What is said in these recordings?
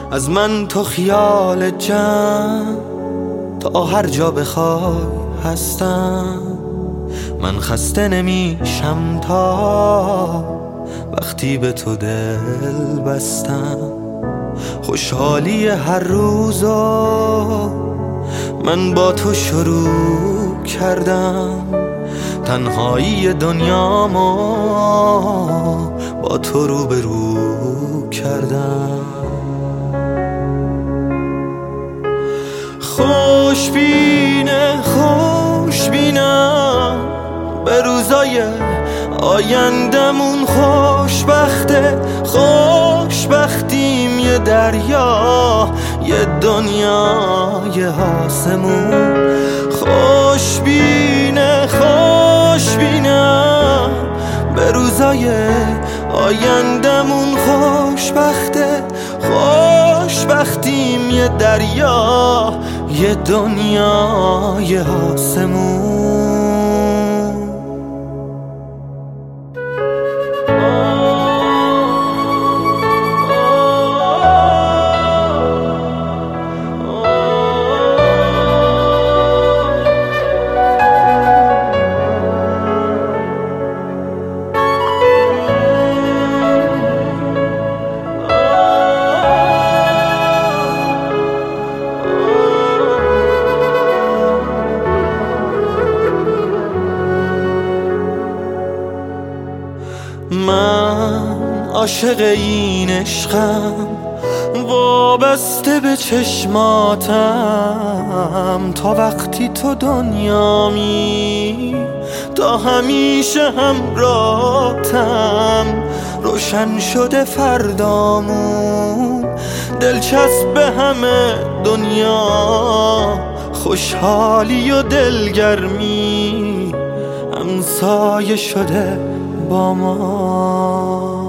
از من تو خیال جمع تا هر جا بخوای هستم. من خسته نمیشم تا وقتی به تو دل بستم. خوشحالی هر روزو من با تو شروع کردم. تنهایی دنیامو با تو روبرو کردم. خوشبینم به روزای آیندمون. خوشبختیم یه دریا، یه دنیا، یه آسمون. خوشبینم به روزای آیندمون. خوشبختیم یه دریا، یه دنیا، یه آسمون. من عاشق این عشقم، وابسته به چشماتم. تا وقتی تو دنیامی، تا همیشه همراهتم. روشن شده فردامون، دلچسب به همه دنیا. خوشحالی و دلگرمی همسایه شده با ما.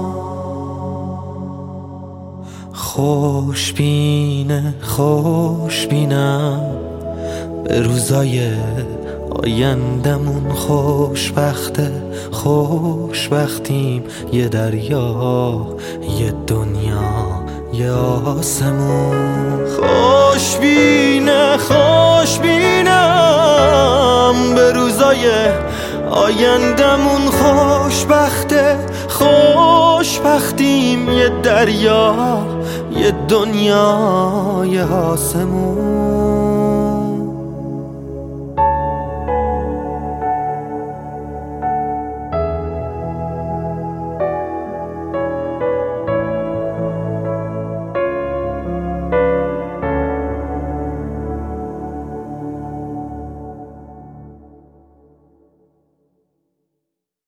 خوشبینم به روزای آیندمون. خوشبختیم یه دریا، یه دنیا، یه آسمون. خوشبینم به روزای آیندمون. خوشبختیم یه دریا، یه دنیا، یه آسمون.